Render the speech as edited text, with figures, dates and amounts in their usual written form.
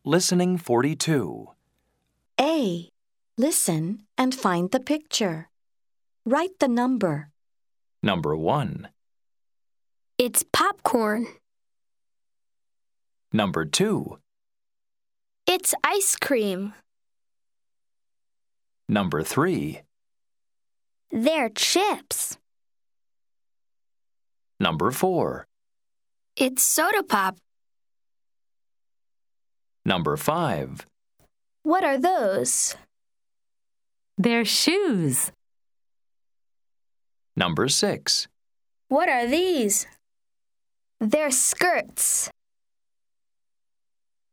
Listening 42. A. Listen and find the picture. Write the number. Number 1. It's popcorn. Number 2. It's ice cream. Number 3. They're chips. Number 4. It's soda pop. Number 5. What are those? They're shoes. Number 6. What are these? They're skirts.